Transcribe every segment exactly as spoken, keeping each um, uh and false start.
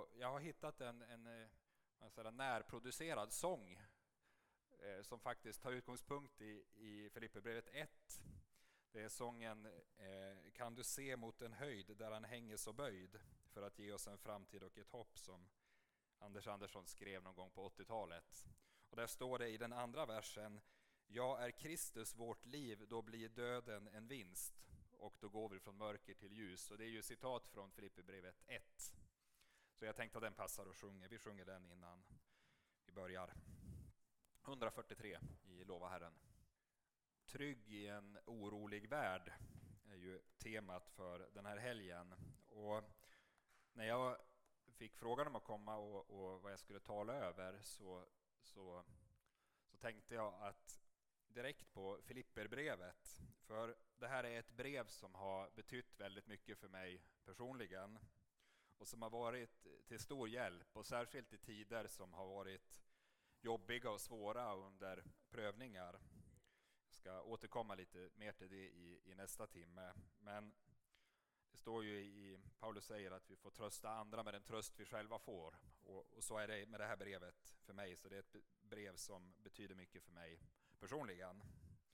Och jag har hittat en, en, en närproducerad sång eh, som faktiskt tar utgångspunkt i, i Filipperbrevet ett. Det är sången eh, Kan du se mot en höjd där han hänger så böjd för att ge oss en framtid och ett hopp, som Anders Andersson skrev någon gång på åttiotalet. Och där står det i den andra versen: Jag är Kristus vårt liv, då blir döden en vinst och då går vi från mörker till ljus. Och det är ju citat från Filipperbrevet ett. Så jag tänkte att den passar och sjunger. Vi sjunger den innan vi börjar. hundrafyrtiotre i Lova Herren. Trygg i en orolig värld är ju temat för den här helgen. Och när jag fick frågan om att komma och, och vad jag skulle tala över så, så, så tänkte jag att direkt på Filipperbrevet. För det här är ett brev som har betytt väldigt mycket för mig personligen. Och som har varit till stor hjälp, och särskilt i tider som har varit jobbiga och svåra under prövningar. Jag ska återkomma lite mer till det i, i nästa timme. Men det står ju i, Paulus säger att vi får trösta andra med den tröst vi själva får. Och, och så är det med det här brevet för mig. Så det är ett brev som betyder mycket för mig personligen.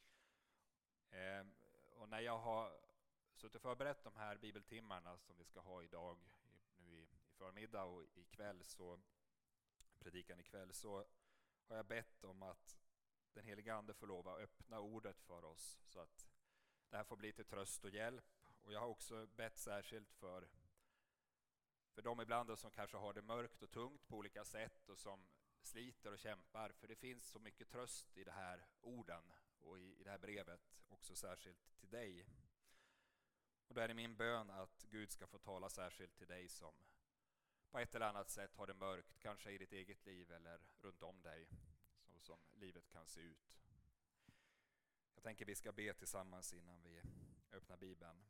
Eh, och när jag har suttit och förberett de här bibeltimmarna som vi ska ha idag, nu i, i förmiddag och ikväll, så predikan ikväll, så har jag bett om att den heliga ande får lov att öppna ordet för oss så att det här får bli till tröst och hjälp. Och jag har också bett särskilt för, för de ibland som kanske har det mörkt och tungt på olika sätt och som sliter och kämpar. För det finns så mycket tröst i det här orden och i, i det här brevet, också särskilt till dig. Och då är det min bön att Gud ska få tala särskilt till dig som på ett eller annat sätt har det mörkt, kanske i ditt eget liv eller runt om dig, så som livet kan se ut. Jag tänker vi ska be tillsammans innan vi öppnar Bibeln.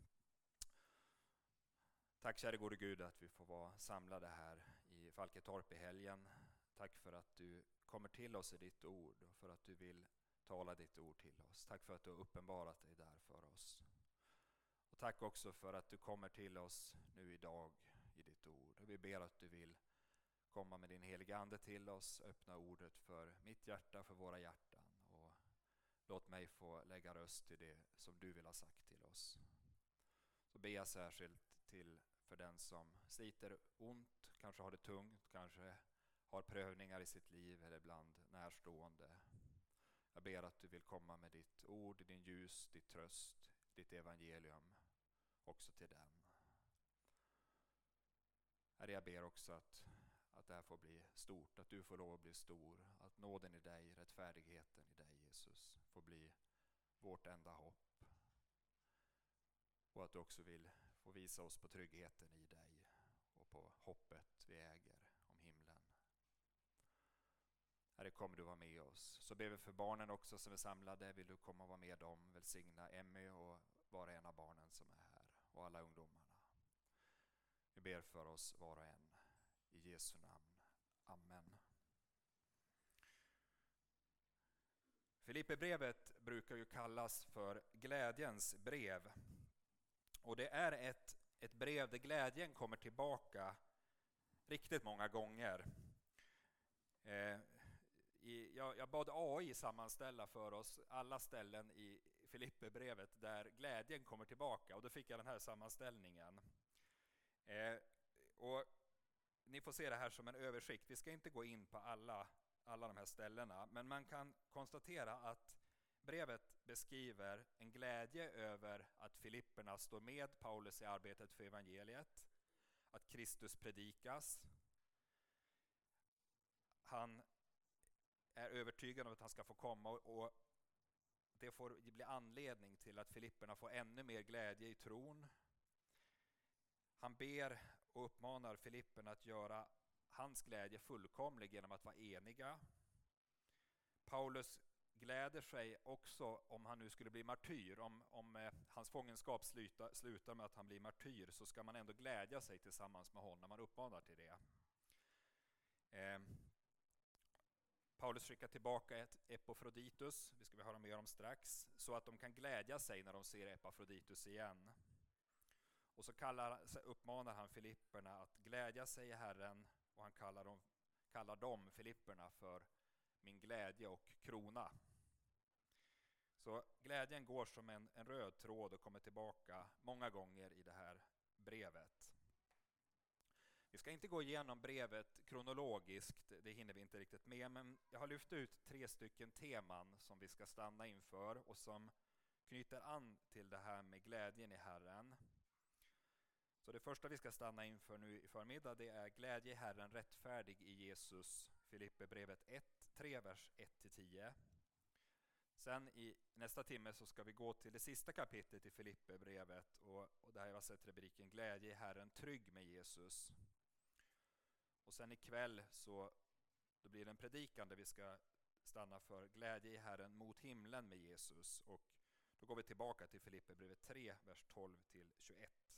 Tack kära gode Gud att vi får vara samlade här i Falketorp i helgen. Tack för att du kommer till oss i ditt ord och för att du vill tala ditt ord till oss. Tack för att du har uppenbarat dig där för oss. Och tack också för att du kommer till oss nu idag i ditt ord. Och vi ber att du vill komma med din heliga ande till oss, öppna ordet för mitt hjärta, för våra hjärtan. Och låt mig få lägga röst till det som du vill ha sagt till oss. Så ber jag särskilt till för den som sliter ont, kanske har det tungt, kanske har prövningar i sitt liv eller ibland närstående. Jag ber att du vill komma med ditt ord, din ljus, ditt tröst, ditt evangelium också till den. Herre, jag ber också att, att det här får bli stort, att du får lov att bli stor, att nåden i dig, rättfärdigheten i dig Jesus får bli vårt enda hopp. Och att du också vill få visa oss på tryggheten i dig och på hoppet vi äger om himlen. Herre, kommer du vara med oss. Så ber vi för barnen också som är samlade. Vill du komma och vara med dem, välsigna Emmy och vara en av barnen som är här och alla ungdomarna. Vi ber för oss var och en i Jesu namn. Amen. Filipperbrevet brukar ju kallas för glädjens brev. Och det är ett, ett brev där glädjen kommer tillbaka riktigt många gånger. Eh, i, jag, jag bad A I sammanställa för oss alla ställen i Filipperbrevet där glädjen kommer tillbaka. Och då fick jag den här sammanställningen. Eh, och ni får se det här som en översikt. Vi ska inte gå in på alla, alla de här ställena. Men man kan konstatera att brevet beskriver en glädje över att Filipperna står med Paulus i arbetet för evangeliet. Att Kristus predikas. Han är övertygad om att han ska få komma och det får bli anledning till att Filipperna får ännu mer glädje i tron. Han ber och uppmanar Filipperna att göra hans glädje fullkomlig genom att vara eniga. Paulus gläder sig också om han nu skulle bli martyr. Om, om eh, hans fångenskap sluta, slutar med att han blir martyr så ska man ändå glädja sig tillsammans med honom. Man uppmanar till det. Eh, Paulus skickar tillbaka ett Epafroditus, vi ska vi höra mer om strax, så att de kan glädja sig när de ser Epafroditus igen. Och så kallar, så uppmanar han filipperna att glädja sig i Herren, och han kallar dem, kallar dem filipperna för min glädje och krona. Så glädjen går som en, en röd tråd och kommer tillbaka många gånger i det här brevet. Vi ska inte gå igenom brevet kronologiskt, det hinner vi inte riktigt med, men jag har lyft ut tre stycken teman som vi ska stanna inför och som knyter an till det här med glädjen i Herren. Så det första vi ska stanna inför nu i förmiddag, det är glädje i Herren, rättfärdig i Jesus, Filipperbrevet ett, tre, vers ett till tio. Sen i nästa timme så ska vi gå till det sista kapitlet i Filipperbrevet, och, och där har jag sett rubriken glädje i Herren, trygg med Jesus. Och sen ikväll så då blir det en predikan där vi ska stanna för glädje i Herren mot himlen med Jesus, och då går vi tillbaka till Filipperbrevet tre, vers tolv till tjugoett.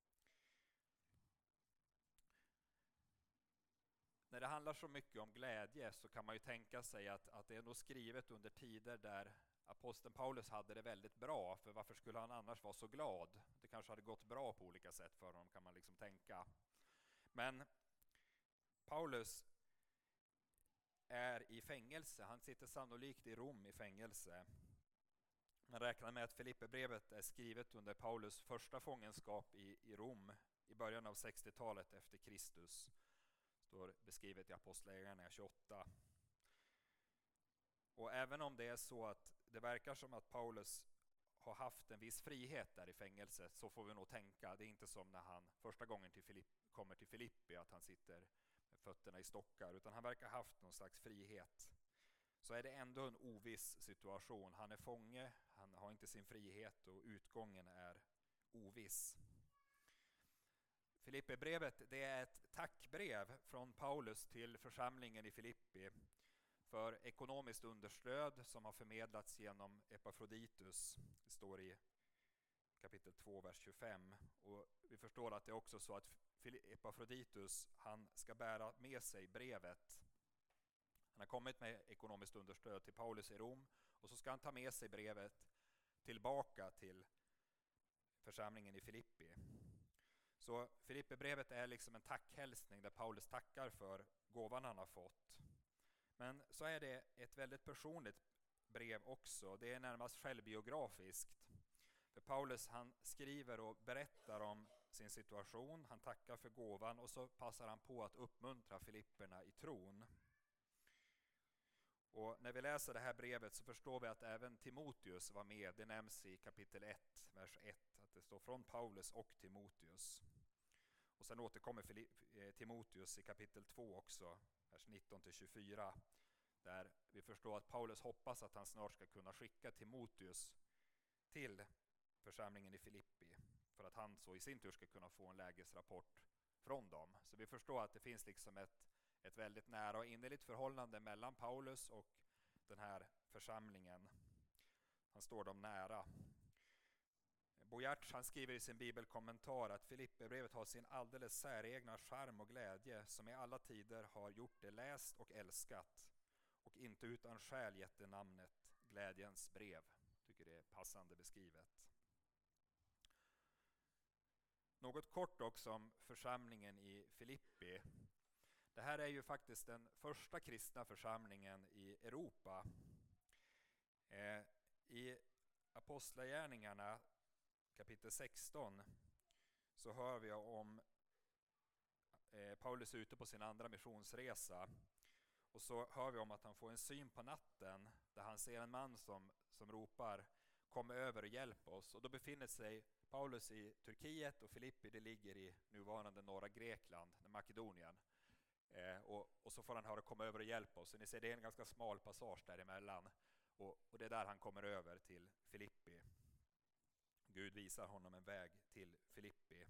När det handlar så mycket om glädje så kan man ju tänka sig att, att det är nog skrivet under tider där aposteln Paulus hade det väldigt bra, för varför skulle han annars vara så glad? Det kanske hade gått bra på olika sätt för honom, kan man liksom tänka. Men Paulus är i fängelse, han sitter sannolikt i Rom i fängelse. Man räknar med att Filipperbrevet är skrivet under Paulus första fångenskap i, i Rom i början av sextiotalet efter Kristus. Står beskrivet i Apostlagärningarna tjugoåtta. Och även om det är så att det verkar som att Paulus har haft en viss frihet där i fängelset, så får vi nog tänka, det är inte som när han första gången till Filipp, kommer till Filippi att han sitter med fötterna i stockar, utan han verkar ha haft någon slags frihet. Så är det ändå en oviss situation. Han är fånge, han har inte sin frihet och utgången är oviss. Filipperbrevet, det är ett tackbrev från Paulus till församlingen i Filippi för ekonomiskt understöd som har förmedlats genom Epafroditus. Det står i kapitel två, vers tjugofem. Och vi förstår att det är också så att Epafroditus, han ska bära med sig brevet. Han har kommit med ekonomiskt understöd till Paulus i Rom, och så ska han ta med sig brevet tillbaka till församlingen i Filippi. Så Filipperbrevet är liksom en tackhälsning där Paulus tackar för gåvan han har fått. Men så är det ett väldigt personligt brev också. Det är närmast självbiografiskt. För Paulus, han skriver och berättar om sin situation, han tackar för gåvan, och så passar han på att uppmuntra filipperna i tron. Och när vi läser det här brevet så förstår vi att även Timoteus var med. Det nämns i kapitel ett, vers ett, att det står från Paulus och Timoteus. Och sen återkommer Timoteus i kapitel två också, vers nitton till tjugofyra, där vi förstår att Paulus hoppas att han snart ska kunna skicka Timoteus till församlingen i Filippi, för att han så i sin tur ska kunna få en lägesrapport från dem. Så vi förstår att det finns liksom ett, ett väldigt nära och innerligt förhållande mellan Paulus och den här församlingen. Han står dem nära. Bo Giertz, han skriver i sin bibelkommentar att Filipperbrevet har sin alldeles säregna charm och glädje, som i alla tider har gjort det läst och älskat, och inte utan skäl gett det namnet glädjens brev. Jag tycker det är passande beskrivet. Något kort också om församlingen i Filippi. Det här är ju faktiskt den första kristna församlingen i Europa. Eh, I Apostlagärningarna kapitel sexton så hör vi om eh, Paulus ute på sin andra missionsresa, och så hör vi om att han får en syn på natten där han ser en man som, som ropar kom över och hjälp oss, och då befinner sig Paulus i Turkiet och Filippi, det ligger i nuvarande norra Grekland, Makedonien, eh, och, och så får han höra kom över och hjälp oss. Så ni ser, det är en ganska smal passage däremellan, och, och det är där han kommer över till Filippi. Gud visar honom en väg till Filippi.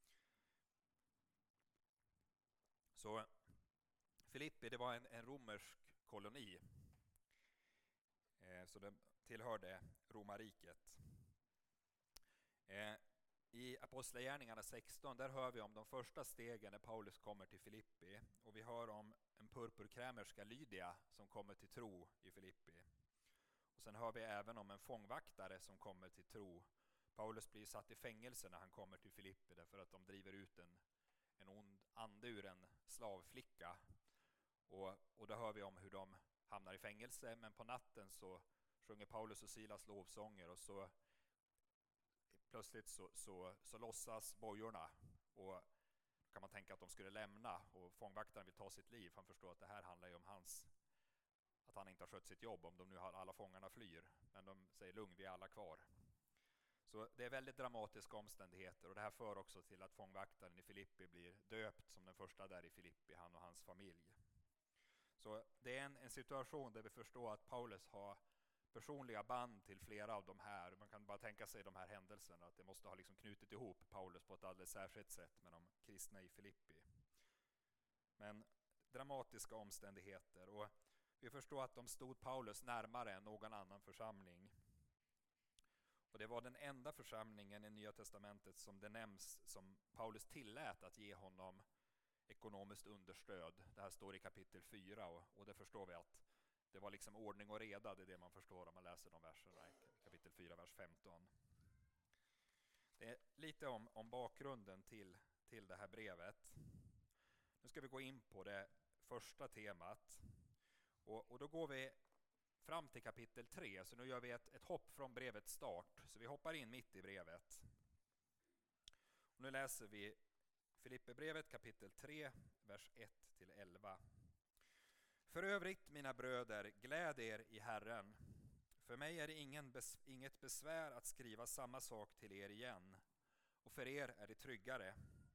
Så Filippi, det var en, en romersk koloni. Eh, så den tillhörde romarriket. Eh, I Apostlagärningarna sexton, där hör vi om de första stegen när Paulus kommer till Filippi. Och vi hör om en purpurkrämerska Lydia som kommer till tro i Filippi. Och sen hör vi även om en fångvaktare som kommer till tro Paulus blir satt i fängelse när han kommer till Filippi därför att de driver ut en, en ond ande ur en slavflicka. Och, och då hör vi om hur de hamnar i fängelse, men på natten så sjunger Paulus och Silas lovsånger och så plötsligt så, så, så lossas bojorna och kan man tänka att de skulle lämna och fångvaktaren vill ta sitt liv. Han förstår att det här handlar ju om hans, att han inte har skött sitt jobb om de nu har alla fångarna flyr. Men de säger lugn, vi är alla kvar. Så det är väldigt dramatiska omständigheter och det här för också till att fångvaktaren i Filippi blir döpt som den första där i Filippi, han och hans familj. Så det är en, en situation där vi förstår att Paulus har personliga band till flera av de här. Man kan bara tänka sig de här händelserna, att det måste ha liksom knutit ihop Paulus på ett alldeles särskilt sätt med de kristna i Filippi. Men dramatiska omständigheter, och vi förstår att de stod Paulus närmare än någon annan församling. Och det var den enda församlingen i Nya testamentet som det nämns som Paulus tillät att ge honom ekonomiskt understöd. Det här står i kapitel fyra och, och det förstår vi att det var liksom ordning och reda, det är det man förstår om man läser de verserna i kapitel fyra, vers femton. Det är lite om, om bakgrunden till, till det här brevet. Nu ska vi gå in på det första temat. Och, och då går vi fram till kapitel tre, så nu gör vi ett, ett hopp från brevets start. Så vi hoppar in mitt i brevet. Och nu läser vi Filipperbrevet kapitel tre, vers ett till elva. För övrigt, mina bröder, gläd er i Herren. För mig är det ingen bes- inget besvär att skriva samma sak till er igen, och för er är det tryggare.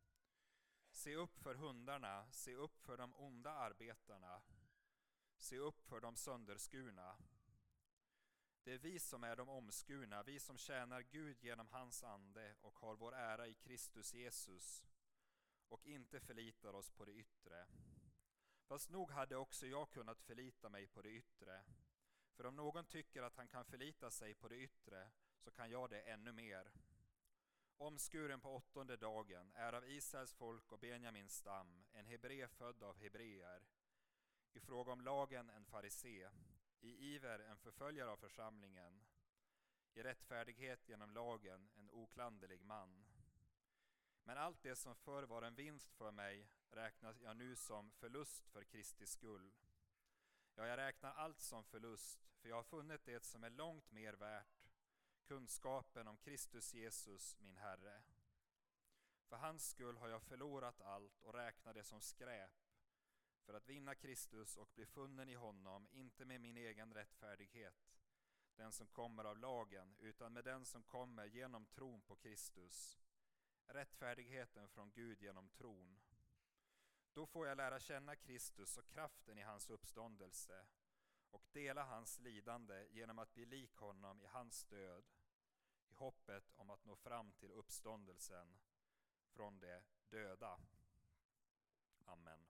Se upp för hundarna, se upp för de onda arbetarna, se upp för de sönderskurna. Det är vi som är de omskurna, vi som tjänar Gud genom hans ande och har vår ära i Kristus Jesus och inte förlitar oss på det yttre. Fast nog hade också jag kunnat förlita mig på det yttre. För om någon tycker att han kan förlita sig på det yttre, så kan jag det ännu mer. Omskuren på åttonde dagen, är av Israels folk och Benjamins stam, en hebré född av hebreer. I fråga om lagen en farisé, i iver en förföljare av församlingen, i rättfärdighet genom lagen en oklanderlig man. Men allt det som förr var en vinst för mig räknar jag nu som förlust för Kristi skull. Ja, jag räknar allt som förlust, för jag har funnit det som är långt mer värt, kunskapen om Kristus Jesus, min Herre. För hans skull har jag förlorat allt och räknar det som skräp, för att vinna Kristus och bli funnen i honom, inte med min egen rättfärdighet, den som kommer av lagen, utan med den som kommer genom tron på Kristus, rättfärdigheten från Gud genom tron. Då får jag lära känna Kristus och kraften i hans uppståndelse och dela hans lidande genom att bli lik honom i hans död, i hoppet om att nå fram till uppståndelsen från de döda. Amen.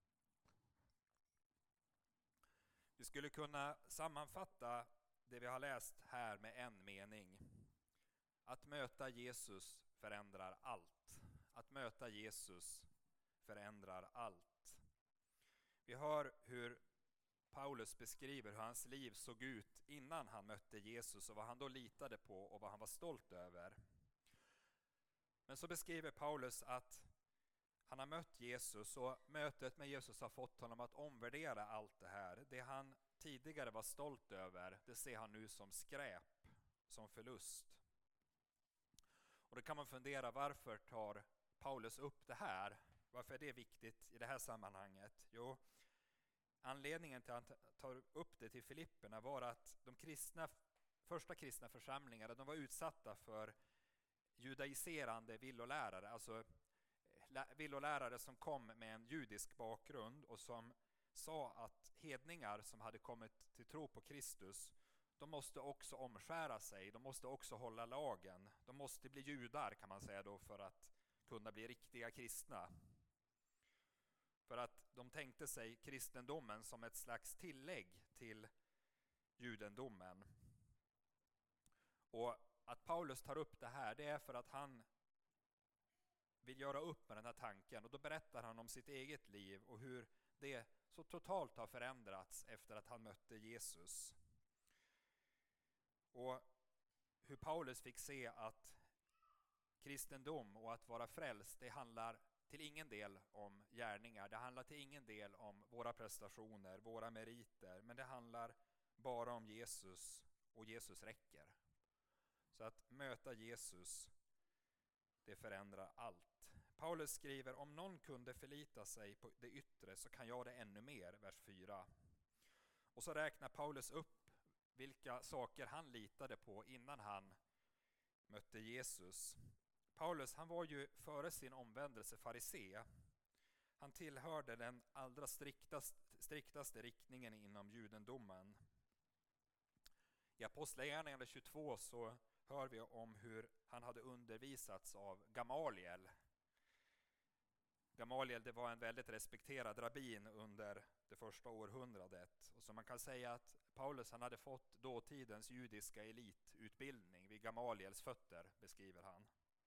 Vi skulle kunna sammanfatta det vi har läst här med en mening. Att möta Jesus förändrar allt. Att möta Jesus förändrar allt. Vi hör hur Paulus beskriver hur hans liv såg ut innan han mötte Jesus och vad han då litade på och vad han var stolt över. Men så beskriver Paulus att han har mött Jesus och mötet med Jesus har fått honom att omvärdera allt det här. Det han tidigare var stolt över, det ser han nu som skräp, som förlust. Och då kan man fundera, varför tar Paulus upp det här? Varför är det viktigt i det här sammanhanget? Jo, anledningen till att han tar upp det till Filipperna var att de kristna, första kristna församlingarna, de var utsatta för judaiserande villolärare, alltså villolärare som kom med en judisk bakgrund och som sa att hedningar som hade kommit till tro på Kristus, de måste också omskära sig, de måste också hålla lagen, de måste bli judar kan man säga då för att kunna bli riktiga kristna. För att de tänkte sig kristendomen som ett slags tillägg till judendomen. Och att Paulus tar upp det här, det är för att han vill göra upp med den här tanken. Och då berättar han om sitt eget liv och hur det så totalt har förändrats efter att han mötte Jesus. Och hur Paulus fick se att kristendom och att vara frälst, det handlar till ingen del om gärningar. Det handlar till ingen del om våra prestationer, våra meriter. Men det handlar bara om Jesus, och Jesus räcker. Så att möta Jesus, det förändrar allt. Paulus skriver, om någon kunde förlita sig på det yttre så kan jag det ännu mer, vers fyra. Och så räknar Paulus upp vilka saker han litade på innan han mötte Jesus. Paulus, han var ju före sin omvändelse farisé. Han tillhörde den allra striktaste, striktaste riktningen inom judendomen. I Apostlagärningarna tjugotvå så hör vi om hur han hade undervisats av Gamaliel. Gamaliel, det var en väldigt respekterad rabbin under det första århundradet. Och så man kan säga att Paulus, han hade fått dåtidens judiska elitutbildning vid Gamaliels fötter, beskriver han.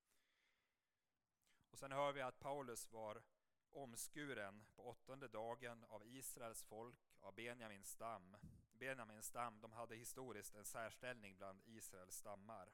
Och sen hör vi att Paulus var omskuren på åttonde dagen av Israels folk, av Benjamins stam. Benjamins stam, de hade historiskt en särställning bland Israels stammar.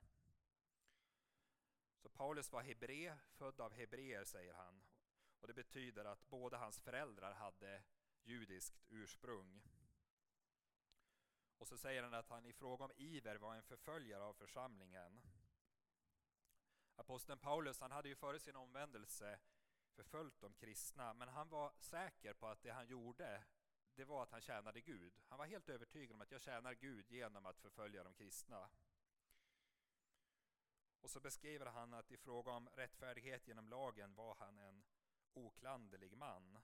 Så Paulus var hebré, född av hebreer, säger han. Och det betyder att båda hans föräldrar hade judiskt ursprung. Och så säger han att han i fråga om iver var en förföljare av församlingen. Aposteln Paulus, han hade ju före sin omvändelse förföljt de kristna, men han var säker på att det han gjorde, det var att han tjänade Gud. Han var helt övertygad om att jag tjänar Gud genom att förfölja de kristna. Och så beskriver han att i fråga om rättfärdighet genom lagen var han en oklanderlig man.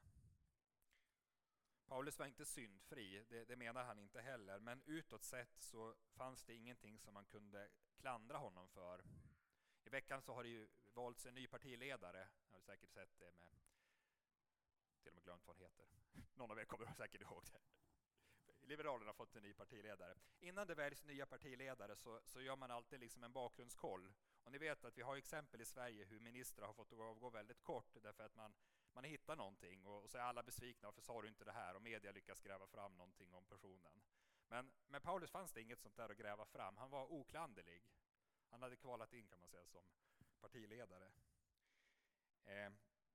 Paulus var inte syndfri, det, det menar han inte heller, men utåt sett så fanns det ingenting som man kunde klandra honom för. I veckan så har det ju valts en ny partiledare, jag har säkert sett det med, till och med glömt vad han heter. Någon av er kommer säkert ihåg det. Liberalerna har fått en ny partiledare. Innan det väljs nya partiledare så, så gör man alltid liksom en bakgrundskoll. Och ni vet att vi har exempel i Sverige hur ministrar har fått avgå väldigt kort därför att man, man hittar någonting och, och så är alla besvikna, varför sa du inte det här? Och media lyckas gräva fram någonting om personen. Men med Paulus fanns det inget sånt där att gräva fram. Han var oklanderlig. Han hade kvalat in, kan man säga, som partiledare. Eh.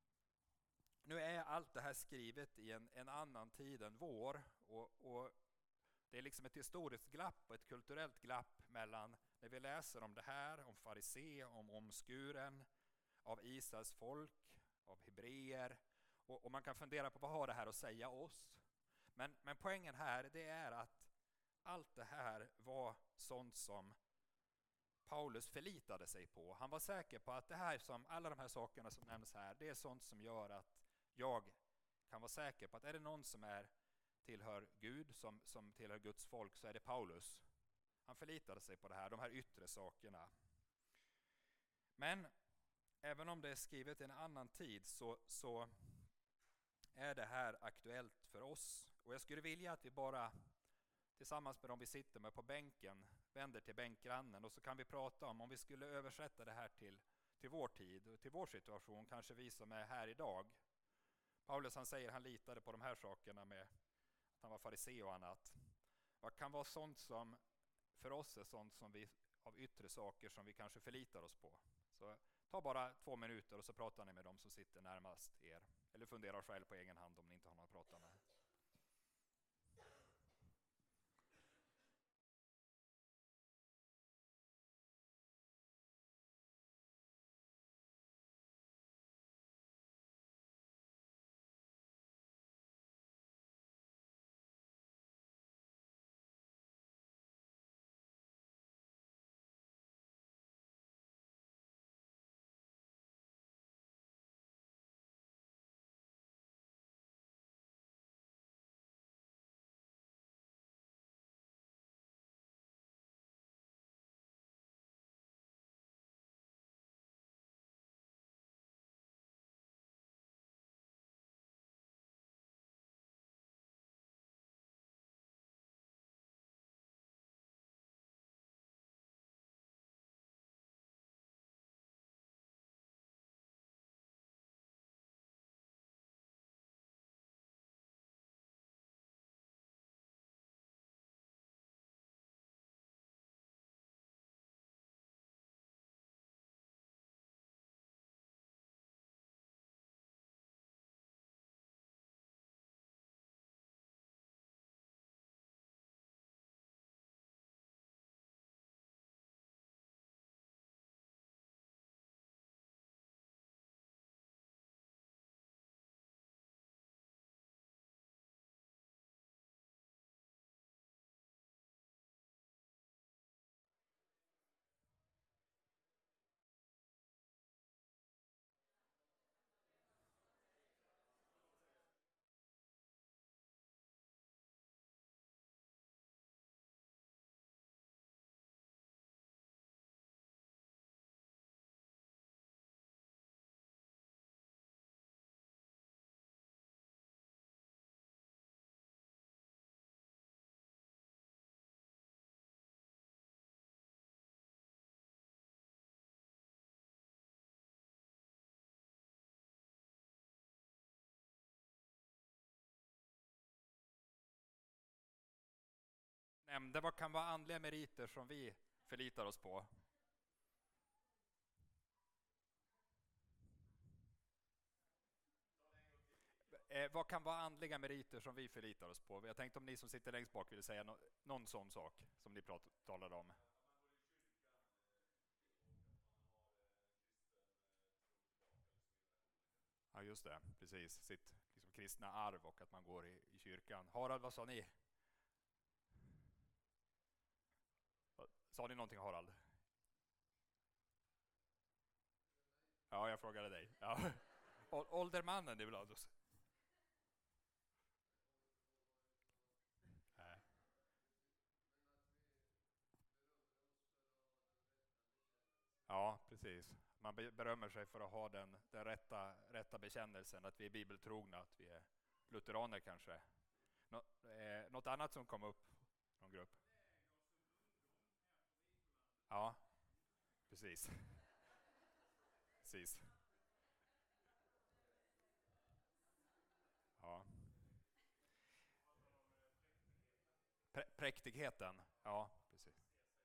Nu är allt det här skrivet i en, en annan tid än vår, och, och det är liksom ett historiskt glapp och ett kulturellt glapp mellan när vi läser om det här, om farisé, om omskuren, av Israels folk, av hebreer, och, och man kan fundera på vad har det här att säga oss. Men, men poängen här, det är att allt det här var sånt som Paulus förlitade sig på. Han var säker på att det här, som alla de här sakerna som nämns här, det är sånt som gör att jag kan vara säker på att är det någon som är tillhör Gud, som, som tillhör Guds folk, så är det Paulus. Han förlitade sig på det här, de här yttre sakerna. Men även om det är skrivet i en annan tid så, så är det här aktuellt för oss. Och jag skulle vilja att vi bara tillsammans med dem vi sitter med på bänken vänder till bänkgrannen, och så kan vi prata om om vi skulle översätta det här till, till vår tid och till vår situation, kanske vi som är här idag. Paulus, han säger han litade på de här sakerna med att han var farisé och annat. Vad kan vara sånt som för oss är sånt som vi av yttre saker som vi kanske förlitar oss på? Så ta bara två minuter och så pratar ni med dem som sitter närmast er. Eller funderar själv på egen hand om ni inte har någon att prata med. nämnde vad kan vara andliga meriter som vi förlitar oss på. Eh, vad kan vara andliga meriter som vi förlitar oss på? Jag tänkte om ni som sitter längst bak vill säga no- någon sån sak som ni prat- talade om. Ja just det, precis. Sitt liksom, kristna arv och att man går i, i kyrkan. Harald, vad sa ni? Sa ni någonting Harald? Ja, jag frågade dig. Ja. Å- Åldermannen, det vill ha oss. Nej. Ja, precis. Man be- berömmer sig för att ha den, den rätta, rätta bekännelsen, att vi är bibeltrogna, att vi är lutheraner kanske. Nå, eh, något annat som kom upp någon grupp? Ja, precis. Precis. Ja. Prä- präktigheten. Ja, precis.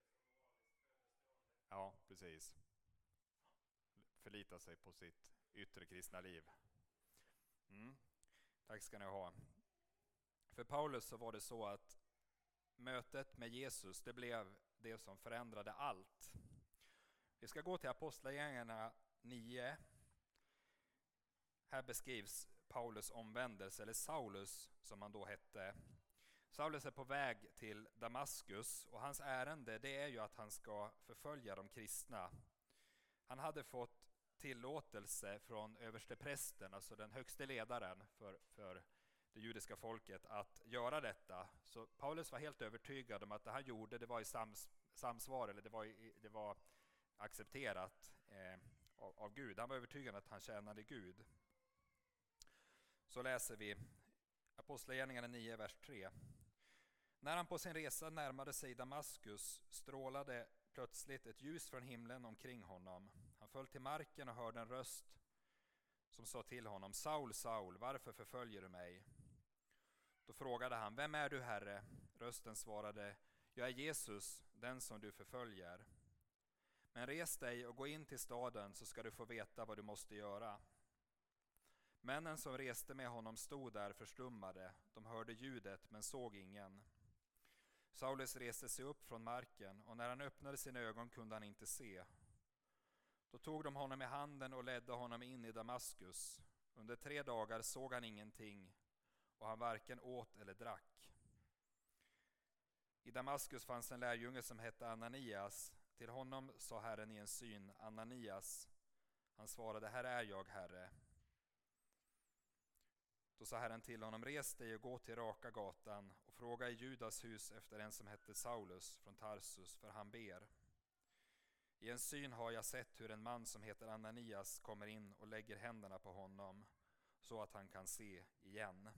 Ja, precis. Förlita sig på sitt yttre kristna liv. Mm. Tack ska ni ha. För Paulus så var det så att mötet med Jesus, det blev det som förändrade allt. Vi ska gå till Apostlagärningarna nio. Här beskrivs Paulus omvändelse, eller Saulus som han då hette. Saulus är på väg till Damaskus och hans ärende det är ju att han ska förfölja de kristna. Han hade fått tillåtelse från översteprästen, alltså den högste ledaren för, för det judiska folket, att göra detta. Så Paulus var helt övertygad om att det han gjorde det var i sams, samsvar, eller det var, i, det var accepterat eh, av, av Gud. Han var övertygad om att han tjänade Gud. Så läser vi Apostlagärningarna nio, vers tre. När han på sin resa närmade sig Damaskus strålade plötsligt ett ljus från himlen omkring honom. Han föll till marken och hörde en röst som sa till honom: Saul, Saul, varför förföljer du mig? Då frågade han: Vem är du, Herre? Rösten svarade: Jag är Jesus, den som du förföljer. Men res dig och gå in till staden så ska du få veta vad du måste göra. Männen som reste med honom stod där förstummade. De hörde ljudet men såg ingen. Saulus reste sig upp från marken och när han öppnade sina ögon kunde han inte se. Då tog de honom i handen och ledde honom in i Damaskus. Under tre dagar såg han ingenting och han varken åt eller drack. I Damaskus fanns en lärjunge som hette Ananias. Till honom sa Herren i en syn: Ananias. Han svarade: Här är jag, Herre. Då sa Herren till honom: Res dig och gå till raka gatan och fråga i Judas hus efter en som hette Saulus från Tarsus, för han ber. I en syn har jag sett hur en man som heter Ananias kommer in och lägger händerna på honom så att han kan se igen.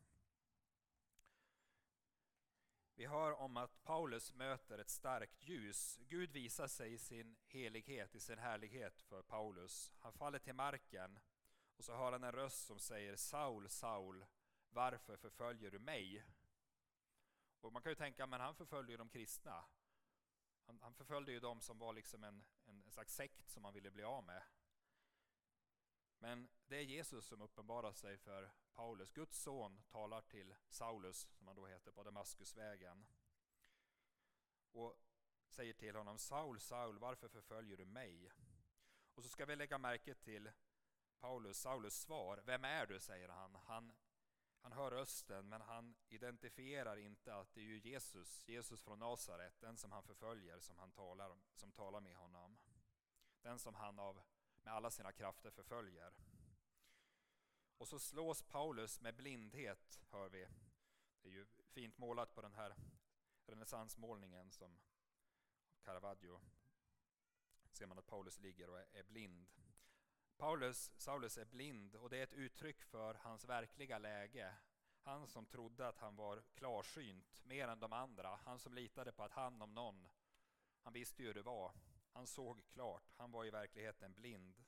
Vi hör om att Paulus möter ett starkt ljus. Gud visar sig i sin helighet, i sin härlighet för Paulus. Han faller till marken och så hör han en röst som säger: Saul, Saul, varför förföljer du mig? Och man kan ju tänka, men han förföljde ju de kristna. Han, han förföljde ju de som var liksom en, en, en slags sekt som han ville bli av med. Men det är Jesus som uppenbarar sig för Paulus. Guds son talar till Saulus, som han då heter, på Damaskusvägen. Och säger till honom: Saul, Saul, varför förföljer du mig? Och så ska vi lägga märke till Paulus, Saulus svar. Vem är du, säger han. Han, han hör rösten, men han identifierar inte att det är ju Jesus, Jesus från Nasaret, den som han förföljer, som han talar, som talar med honom. Den som han av med alla sina krafter förföljer. Och så slås Paulus med blindhet, hör vi. Det är ju fint målat på den här renässansmålningen som Caravaggio. Ser man att Paulus ligger och är, är blind. Paulus, Saulus är blind och det är ett uttryck för hans verkliga läge. Han som trodde att han var klarsynt mer än de andra. Han som litade på att han om någon, han visste ju hur det var. Han såg klart, han var i verkligheten blind.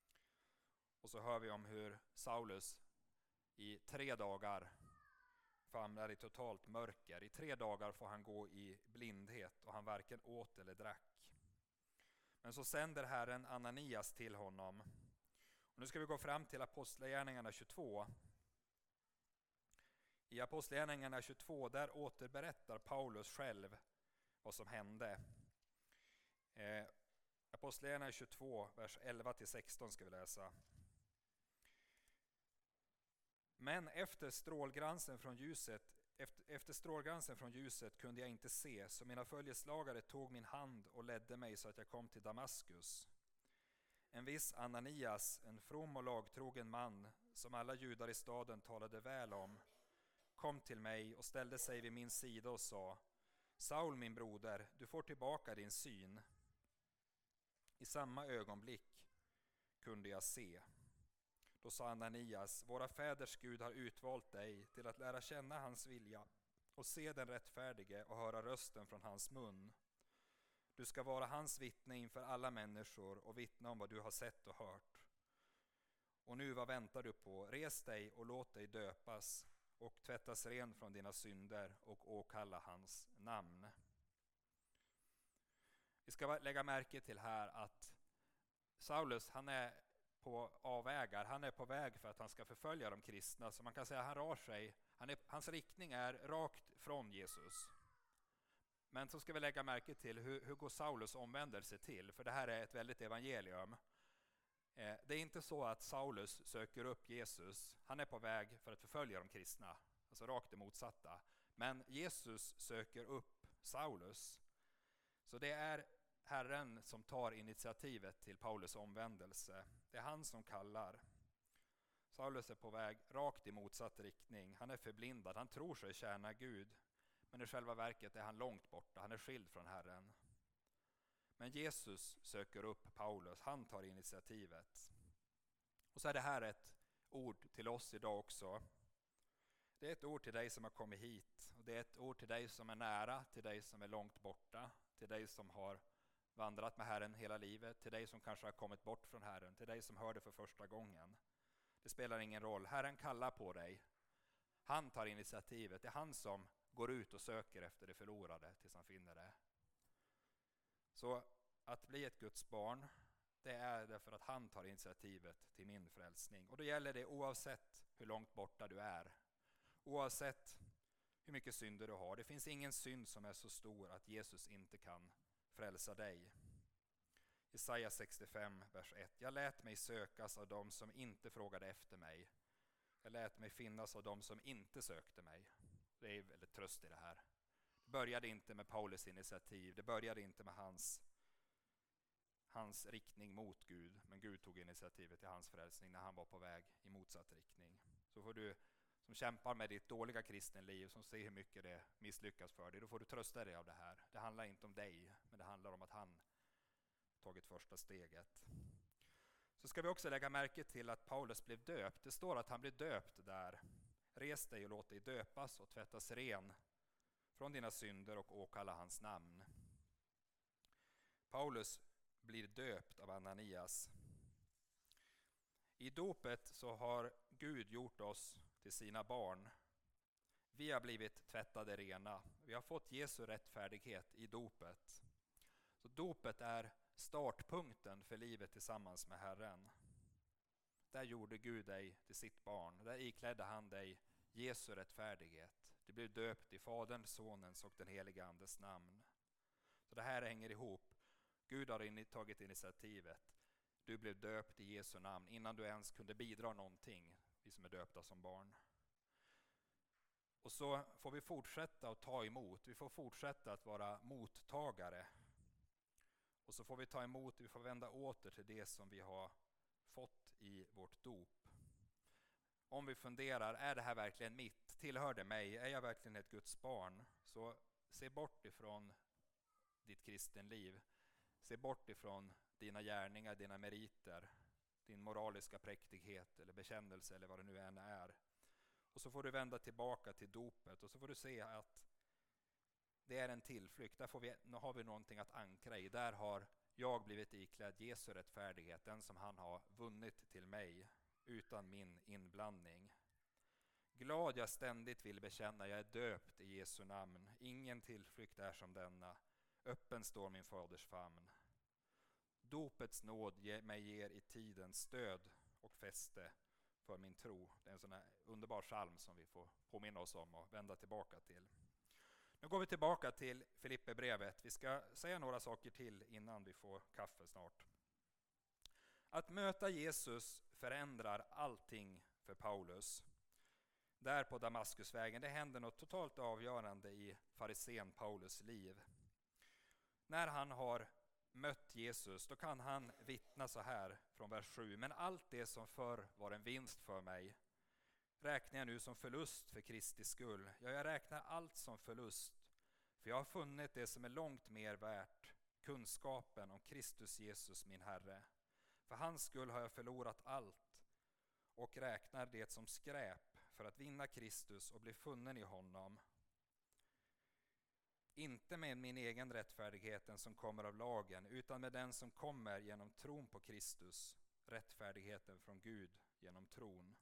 Och så hör vi om hur Saulus i tre dagar famlar i totalt mörker. I tre dagar får han gå i blindhet och han varken åt eller drack. Men så sänder Herren Ananias till honom. Och nu ska vi gå fram till Apostlagärningarna tjugotvå. I Apostlagärningarna tjugotvå där återberättar Paulus själv vad som hände. Eh, Apostlagärningarna tjugotvå, vers elva till sexton ska vi läsa. Men efter strålglansen från ljuset, efter, efter strålglansen från ljuset kunde jag inte se, så mina följeslagare tog min hand och ledde mig så att jag kom till Damaskus. En viss Ananias, en from och lagtrogen man, som alla judar i staden talade väl om, kom till mig och ställde sig vid min sida och sa: Saul, min broder, du får tillbaka din syn. I samma ögonblick kunde jag se. Då sa Ananias: våra fäders Gud har utvalt dig till att lära känna hans vilja och se den rättfärdige och höra rösten från hans mun. Du ska vara hans vittne inför alla människor och vittna om vad du har sett och hört. Och nu, vad väntar du på? Res dig och låt dig döpas och tvättas ren från dina synder och åkalla hans namn. Vi ska lägga märke till här att Saulus, han är på avvägar. Han är på väg för att han ska förfölja de kristna. Så man kan säga att han rör sig. Han är, hans riktning är rakt från Jesus. Men så ska vi lägga märke till hur, hur går Saulus omvändelse till. För det här är ett väldigt evangelium. Eh, det är inte så att Saulus söker upp Jesus. Han är på väg för att förfölja de kristna. Alltså rakt det motsatta. Men Jesus söker upp Saulus. Så det är Herren som tar initiativet till Paulus omvändelse. Det är han som kallar. Saulus är på väg rakt i motsatt riktning. Han är förblindad. Han tror sig tjäna Gud. Men i själva verket är han långt borta. Han är skild från Herren. Men Jesus söker upp Paulus. Han tar initiativet. Och så är det här ett ord till oss idag också. Det är ett ord till dig som har kommit hit. Och det är ett ord till dig som är nära, till dig som är långt borta, till dig som har vandrat med Herren hela livet, till dig som kanske har kommit bort från Herren, till dig som hör det för första gången. Det spelar ingen roll. Herren kallar på dig. Han tar initiativet. Det är han som går ut och söker efter det förlorade tills han finner det. Så att bli ett Guds barn, det är därför att han tar initiativet till min frälsning. Och då gäller det oavsett hur långt borta du är. Oavsett hur mycket synder du har. Det finns ingen synd som är så stor att Jesus inte kan frälsa dig. Jesaja sextiofem, vers ett. Jag lät mig sökas av dem som inte frågade efter mig. Jag lät mig finnas av dem som inte sökte mig. Det är väldigt tröst i det här. Det började inte med Paulus initiativ. Det började inte med hans, hans riktning mot Gud. Men Gud tog initiativet till hans frälsning när han var på väg i motsatt riktning. Så får du som kämpar med ditt dåliga kristenliv, som ser hur mycket det misslyckas för dig, då får du trösta dig av det här. Det handlar inte om dig, men det handlar om att han tagit första steget. Så ska vi också lägga märke till att Paulus blev döpt. Det står att han blev döpt där. Res dig och låt dig döpas och tvättas ren från dina synder och åkalla hans namn. Paulus blir döpt av Ananias. I dopet så har Gud gjort oss till sina barn. Vi har blivit tvättade rena. Vi har fått Jesu rättfärdighet i dopet. Så dopet är startpunkten för livet tillsammans med Herren. Där gjorde Gud dig till sitt barn. Där iklädde han dig Jesu rättfärdighet. Du blev döpt i Faderns, Sonens och den helige Andes namn. Så det här hänger ihop. Gud har tagit initiativet. Du blev döpt i Jesu namn innan du ens kunde bidra någonting, vi som är döpta som barn. Och så får vi fortsätta att ta emot. Vi får fortsätta att vara mottagare. Och så får vi ta emot, vi får vända åter till det som vi har fått i vårt dop. Om vi funderar, är det här verkligen mitt? Tillhör det mig? Är jag verkligen ett Guds barn? Så se bort ifrån ditt kristenliv. Se bort ifrån dina gärningar, dina meriter, din moraliska präktighet eller bekännelse eller vad det nu än är. Och så får du vända tillbaka till dopet och så får du se att det är en tillflykt. Där får vi, nu har vi någonting att ankra i. Där har jag blivit iklädd Jesu rättfärdighet, den som han har vunnit till mig utan min inblandning. Glad jag ständigt vill bekänna, jag är döpt i Jesu namn. Ingen tillflykt är som denna. Öppen står min faders famn. Dopets nåd ge, mig ger i tiden stöd och fäste för min tro. Det är en sån här underbar psalm som vi får påminna oss om och vända tillbaka till. Nu går vi tillbaka till Filipperbrevet. Vi ska säga några saker till innan vi får kaffe snart. Att möta Jesus förändrar allting för Paulus. Där på Damaskusvägen, det händer något totalt avgörande i farisén Paulus liv. När han har mött Jesus, då kan han vittna så här från vers sju. Men allt det som förr var en vinst för mig räknar jag nu som förlust för Kristi skull. Ja, jag räknar allt som förlust, för jag har funnit det som är långt mer värt, kunskapen om Kristus Jesus min Herre. För hans skull har jag förlorat allt och räknar det som skräp för att vinna Kristus och bli funnen i honom. Inte med min egen rättfärdigheten som kommer av lagen, utan med den som kommer genom tron på Kristus, rättfärdigheten från Gud genom tron.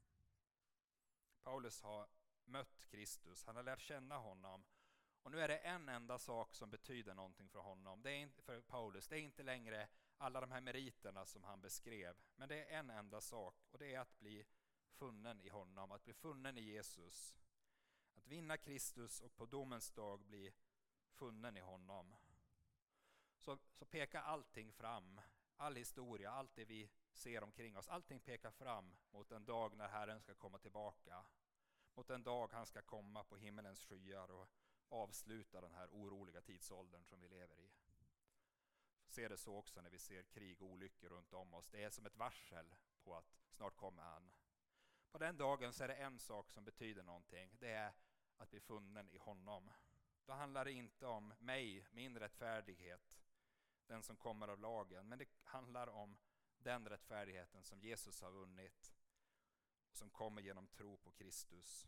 Paulus har mött Kristus, han har lärt känna honom, och nu är det en enda sak som betyder någonting för honom. Det är inte för Paulus, det är inte längre alla de här meriterna som han beskrev, men det är en enda sak, och det är att bli funnen i honom, att bli funnen i Jesus. Att vinna Kristus och på domens dag bli funnen i honom. Så, så pekar allting fram, all historia, allt det vi ser omkring oss, allting pekar fram mot en dag när Herren ska komma tillbaka. Mot en dag han ska komma på himmelens skyar och avsluta den här oroliga tidsåldern som vi lever i. Ser det så också när vi ser krig och olyckor runt om oss. Det är som ett varsel på att snart kommer han. På den dagen så är det en sak som betyder någonting. Det är att bli funnen i honom. Då handlar det inte om mig, min rättfärdighet, den som kommer av lagen. Men det handlar om den rättfärdigheten som Jesus har vunnit, som kommer genom tro på Kristus.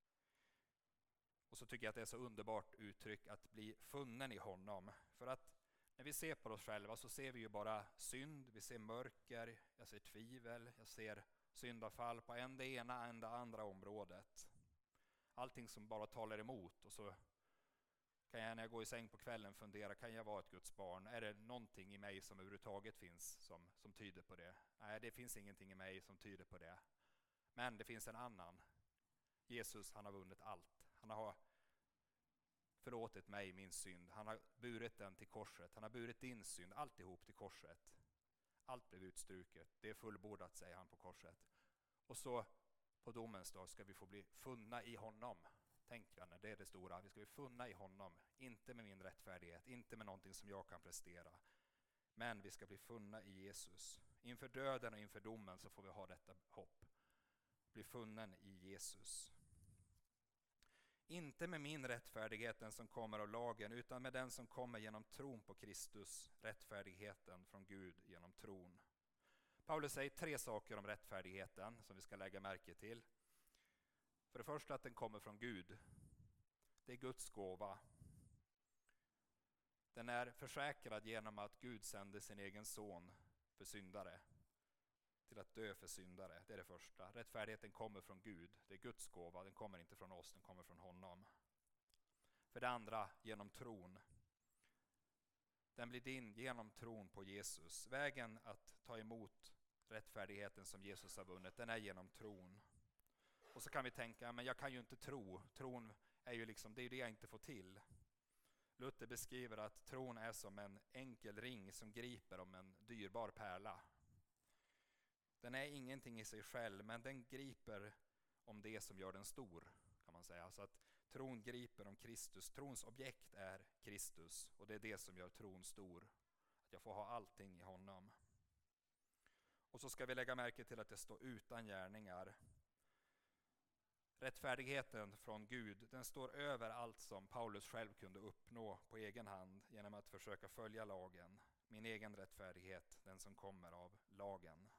Och så tycker jag att det är så underbart uttryck att bli funnen i honom. För att när vi ser på oss själva så ser vi ju bara synd, vi ser mörker, jag ser tvivel, jag ser syndafall på en det ena än det andra området. Allting som bara talar emot, och så kan jag när jag går i säng på kvällen fundera, kan jag vara ett Guds barn? Är det någonting i mig som överhuvudtaget finns som, som tyder på det? Nej, det finns ingenting i mig som tyder på det. Men det finns en annan. Jesus, han har vunnit allt. Han har förlåtit mig min synd. Han har burit den till korset. Han har burit din synd, alltihop till korset. Allt blev utstruket. Det är fullbordat, säger han på korset. Och så på domens dag ska vi få bli funna i honom. Tänk vänner, det är det stora. Vi ska bli funna i honom. Inte med min rättfärdighet, inte med någonting som jag kan prestera. Men vi ska bli funna i Jesus. Inför döden och inför domen så får vi ha detta hopp. Bli funnen i Jesus. Inte med min rättfärdigheten som kommer av lagen, utan med den som kommer genom tron på Kristus, rättfärdigheten från Gud genom tron. Paulus säger tre saker om rättfärdigheten som vi ska lägga märke till. För det första att den kommer från Gud. Det är Guds gåva. Den är försäkrad genom att Gud sände sin egen son för syndare. Till att dö för syndare, det är det första. Rättfärdigheten kommer från Gud, det är Guds gåva, den kommer inte från oss, den kommer från honom. För det andra, genom tron. Den blir din genom tron på Jesus. Vägen att ta emot rättfärdigheten som Jesus har vunnit, den är genom tron. Och så kan vi tänka, men jag kan ju inte tro. Tron är ju liksom, det är det jag inte får till. Luther beskriver att tron är som en enkel ring som griper om en dyrbar pärla. Den är ingenting i sig själv, men den griper om det som gör den stor, kan man säga. Så att tron griper om Kristus. Trons objekt är Kristus, och det är det som gör tron stor. Att jag får ha allting i honom. Och så ska vi lägga märke till att det står utan gärningar. Rättfärdigheten från Gud, den står över allt som Paulus själv kunde uppnå på egen hand genom att försöka följa lagen. Min egen rättfärdighet, den som kommer av lagen.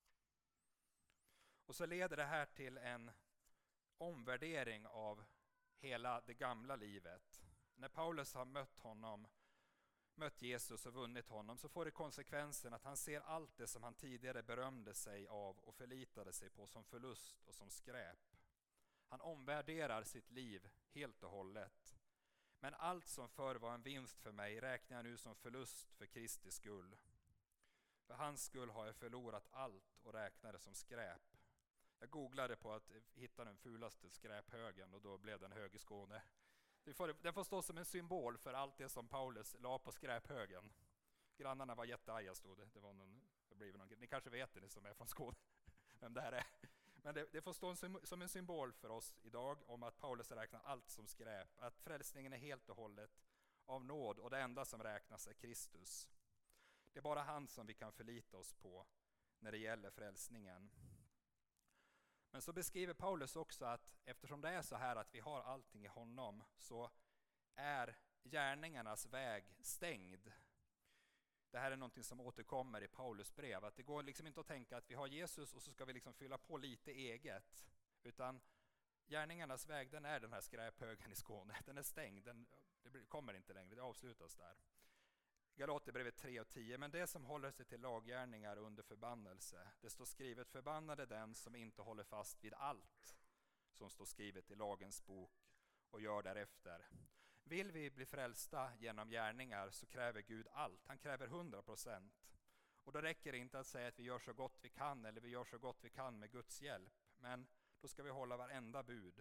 Och så leder det här till en omvärdering av hela det gamla livet. När Paulus har mött honom, mött Jesus och vunnit honom, så får det konsekvensen att han ser allt det som han tidigare berömde sig av och förlitade sig på som förlust och som skräp. Han omvärderar sitt liv helt och hållet. Men allt som förr var en vinst för mig räknar jag nu som förlust för Kristi skull. För hans skull har jag förlorat allt och räknar det som skräp. Jag googlade på att hitta den fulaste skräphögen och då blev den hög i Skåne. Den får stå som en symbol för allt det som Paulus la på skräphögen. Grannarna var jättearga, stod det. Det var någon, det blev någon, ni kanske vet det, ni som är från Skåne. Vem det här är. Men det, det får stå en, som en symbol för oss idag om att Paulus räknar allt som skräp. Att frälsningen är helt och hållet av nåd och det enda som räknas är Kristus. Det är bara han som vi kan förlita oss på när det gäller frälsningen. Men så beskriver Paulus också att eftersom det är så här att vi har allting i honom så är gärningarnas väg stängd. Det här är någonting som återkommer i Paulus brev. Att det går liksom inte att tänka att vi har Jesus och så ska vi liksom fylla på lite eget. Utan gärningarnas väg, den är den här skräphögen i Skåne. Den är stängd, den, det kommer inte längre, det avslutas där. Galaterbrevet tre och tio. Men det som håller sig till laggärningar under förbannelse. Det står skrivet: förbannade den som inte håller fast vid allt som står skrivet i lagens bok och gör därefter. Vill vi bli frälsta genom gärningar så kräver Gud allt. Han kräver hundra procent. Och då räcker det inte att säga att vi gör så gott vi kan eller vi gör så gott vi kan med Guds hjälp. Men då ska vi hålla varenda bud.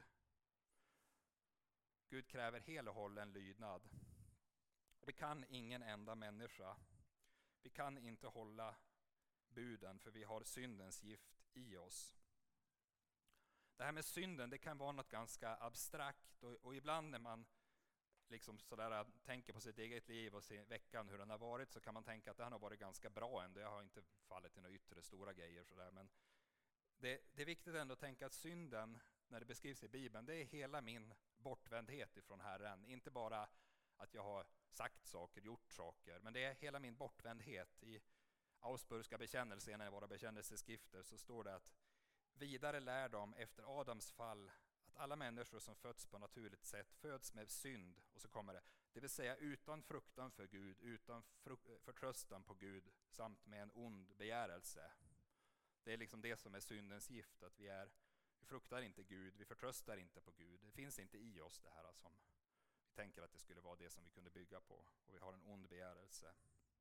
Gud kräver hel och hållen lydnad. Det kan ingen enda människa. Vi kan inte hålla buden för vi har syndens gift i oss. Det här med synden, det kan vara något ganska abstrakt och, och ibland när man liksom sådär tänker på sitt eget liv och sin veckan hur den har varit så kan man tänka att det har varit ganska bra ändå. Jag har inte fallit i några yttre stora grejer sådär, men det, det är viktigt ändå att tänka att synden när det beskrivs i Bibeln, det är hela min bortvändhet ifrån Herren. Inte bara att jag har sagt saker, gjort saker, men det är hela min bortvändhet. I Augsburgska bekännelsen, i våra bekännelseskrifter, så står det att vidare lär de efter Adams fall att alla människor som föds på naturligt sätt föds med synd, och så kommer det, det vill säga utan fruktan för Gud, utan förtröstan på Gud, samt med en ond begärelse. Det är liksom det som är syndens gift, att vi, är, vi fruktar inte Gud, vi förtröstar inte på Gud. Det finns inte i oss det här som vi tänker att det skulle vara det som vi kunde bygga på, och vi har en ond begärelse.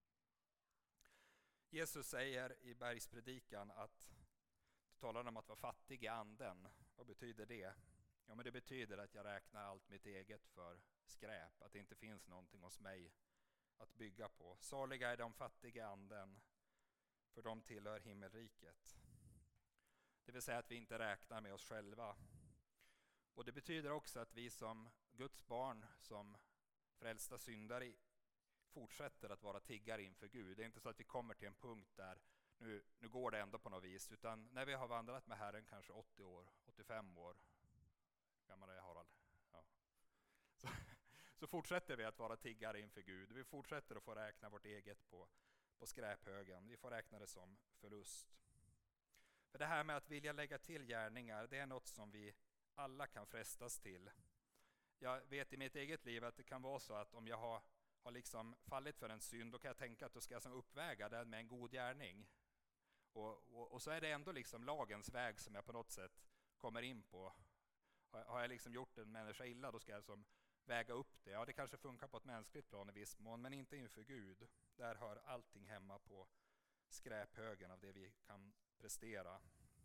Jesus säger i bergspredikan att du talar om att vara fattig i anden. Vad betyder det? Ja, men det betyder att jag räknar allt mitt eget för skräp, att det inte finns någonting hos mig att bygga på. Saliga är de fattiga i anden, för de tillhör himmelriket. Det vill säga att vi inte räknar med oss själva. Och det betyder också att vi som Guds barn, som frälsta syndare, fortsätter att vara tiggare inför Gud. Det är inte så att vi kommer till en punkt där nu, nu går det ändå på något vis, utan när vi har vandrat med Herren kanske åttio år, åttiofem år, gammal är Harald, ja. så, så fortsätter vi att vara tiggare inför Gud. Vi fortsätter att få räkna vårt eget på, på skräphögen. Vi får räkna det som förlust. För det här med att vilja lägga till gärningar, det är något som vi alla kan frestas till. Jag vet i mitt eget liv att det kan vara så att om jag har, har liksom fallit för en synd, då kan jag tänka att då ska jag som uppväga den med en god gärning. Och, och, och så är det ändå liksom lagens väg som jag på något sätt kommer in på. Har, har jag liksom gjort en människa illa, då ska jag som väga upp det. Ja, det kanske funkar på ett mänskligt plan i viss mån, men inte inför Gud. Där hör allting hemma på skräphögen av det vi kan prestera.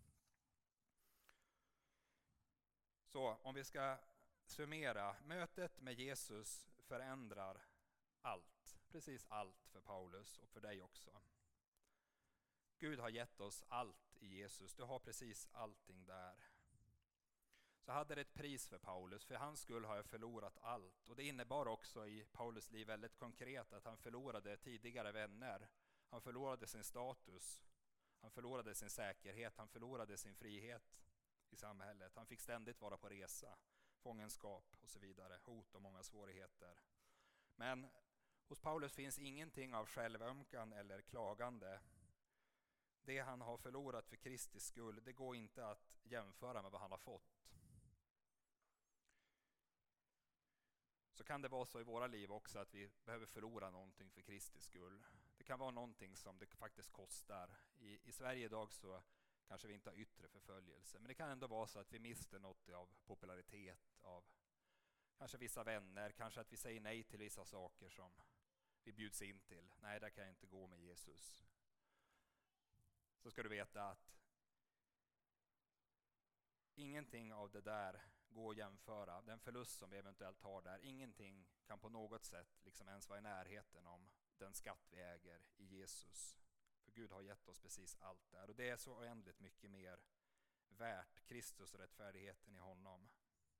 Så om vi ska summera, mötet med Jesus förändrar allt. Precis allt för Paulus och för dig också. Gud har gett oss allt i Jesus. Du har precis allting där. Så hade det ett pris för Paulus. För hans skull har jag förlorat allt. Och det innebar också i Paulus liv väldigt konkret att han förlorade tidigare vänner. Han förlorade sin status. Han förlorade sin säkerhet. Han förlorade sin frihet i samhället. Han fick ständigt vara på resa. Fångenskap och så vidare. Hot och många svårigheter. Men hos Paulus finns ingenting av självömkan eller klagande. Det han har förlorat för Kristi skull, det går inte att jämföra med vad han har fått. Så kan det vara så i våra liv också att vi behöver förlora någonting för Kristi skull. Det kan vara någonting som det faktiskt kostar. I, i Sverige idag så kanske vi inte har yttre förföljelse. Men det kan ändå vara så att vi mister något av popularitet, av kanske vissa vänner, kanske att vi säger nej till vissa saker som vi bjuds in till. Nej, där kan jag inte gå med Jesus. Så ska du veta att ingenting av det där går att jämföra. Den förlust som vi eventuellt har där, ingenting kan på något sätt liksom ens vara i närheten om den skatt vi äger i Jesus. För Gud har gett oss precis allt där. Och det är så oändligt mycket mer värt, Kristus och rättfärdigheten i honom.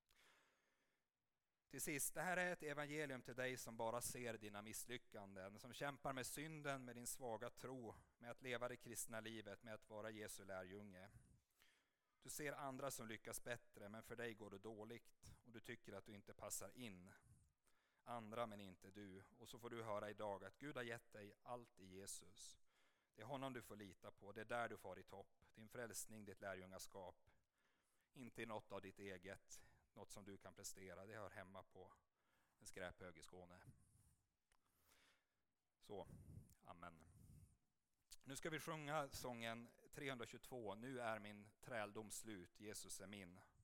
Till sist, det här är ett evangelium till dig som bara ser dina misslyckanden, som kämpar med synden, med din svaga tro, med att leva det kristna livet, med att vara Jesu lärjunge. Du ser andra som lyckas bättre, men för dig går det dåligt och du tycker att du inte passar in. Andra men inte du. Och så får du höra idag att Gud har gett dig allt i Jesus. Det är honom du får lita på, det är där du får i topp. Din frälsning, ditt lärjungaskap. Inte i något av ditt eget, något som du kan prestera. Det hör hemma på en skräphög i Skåne. Så, amen. Nu ska vi sjunga sången trehundratjugotvå. Nu är min träldom slut, Jesus är min.